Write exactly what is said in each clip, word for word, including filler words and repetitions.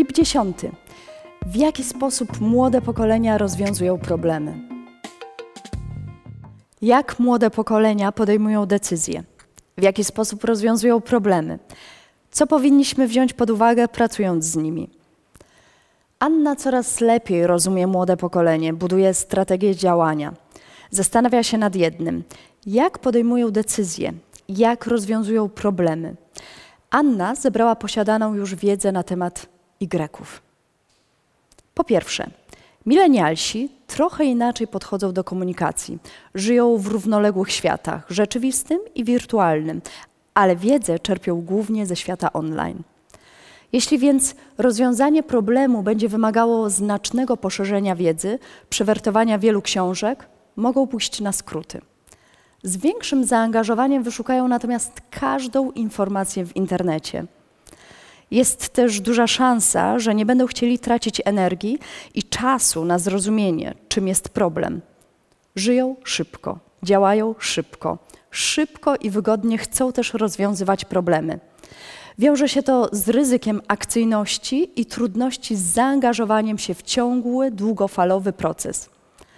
Klub dziesiąty. W jaki sposób młode pokolenia rozwiązują problemy? Jak młode pokolenia podejmują decyzje? W jaki sposób rozwiązują problemy? Co powinniśmy wziąć pod uwagę, pracując z nimi? Anna coraz lepiej rozumie młode pokolenie, buduje strategię działania. Zastanawia się nad jednym: jak podejmują decyzje, jak rozwiązują problemy. Anna zebrała posiadaną już wiedzę na temat Y-ów. Po pierwsze, milenialsi trochę inaczej podchodzą do komunikacji. Żyją w równoległych światach, rzeczywistym i wirtualnym, ale wiedzę czerpią głównie ze świata online. Jeśli więc rozwiązanie problemu będzie wymagało znacznego poszerzenia wiedzy, przewertowania wielu książek, mogą pójść na skróty. Z większym zaangażowaniem wyszukają natomiast każdą informację w internecie. Jest też duża szansa, że nie będą chcieli tracić energii i czasu na zrozumienie, czym jest problem. Żyją szybko, działają szybko, szybko i wygodnie chcą też rozwiązywać problemy. Wiąże się to z ryzykiem akcyjności i trudności z zaangażowaniem się w ciągły, długofalowy proces.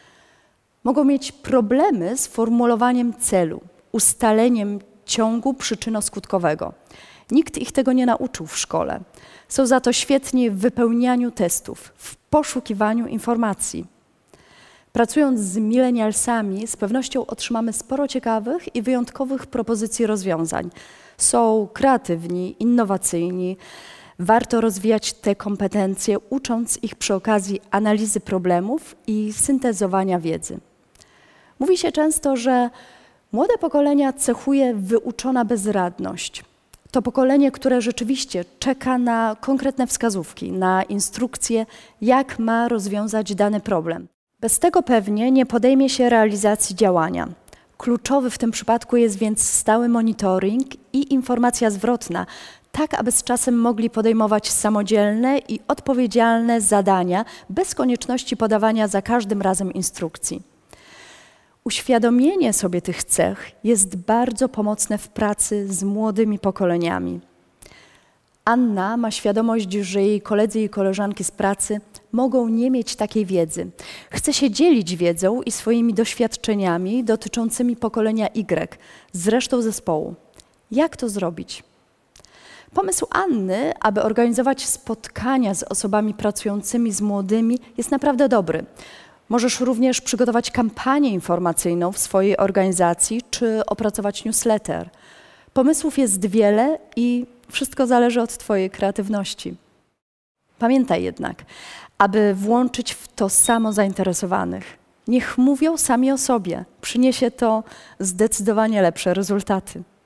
Mogą mieć problemy z formułowaniem celu, ustaleniem ciągu przyczyno-skutkowego. Nikt ich tego nie nauczył w szkole. Są za to świetni w wypełnianiu testów, w poszukiwaniu informacji. Pracując z milenialsami, z pewnością otrzymamy sporo ciekawych i wyjątkowych propozycji rozwiązań. Są kreatywni, innowacyjni. Warto rozwijać te kompetencje, ucząc ich przy okazji analizy problemów i syntezowania wiedzy. Mówi się często, że młode pokolenia cechuje wyuczona bezradność. To pokolenie, które rzeczywiście czeka na konkretne wskazówki, na instrukcje, jak ma rozwiązać dany problem. Bez tego pewnie nie podejmie się realizacji działania. Kluczowy w tym przypadku jest więc stały monitoring i informacja zwrotna, tak aby z czasem mogli podejmować samodzielne i odpowiedzialne zadania, bez konieczności podawania za każdym razem instrukcji. Uświadomienie sobie tych cech jest bardzo pomocne w pracy z młodymi pokoleniami. Anna ma świadomość, że jej koledzy i koleżanki z pracy mogą nie mieć takiej wiedzy. Chce się dzielić wiedzą i swoimi doświadczeniami dotyczącymi pokolenia Y z resztą zespołu. Jak to zrobić? Pomysł Anny, aby organizować spotkania z osobami pracującymi z młodymi, jest naprawdę dobry. Możesz również przygotować kampanię informacyjną w swojej organizacji czy opracować newsletter. Pomysłów jest wiele i wszystko zależy od twojej kreatywności. Pamiętaj jednak, aby włączyć w to samo zainteresowanych. Niech mówią sami o sobie. Przyniesie to zdecydowanie lepsze rezultaty.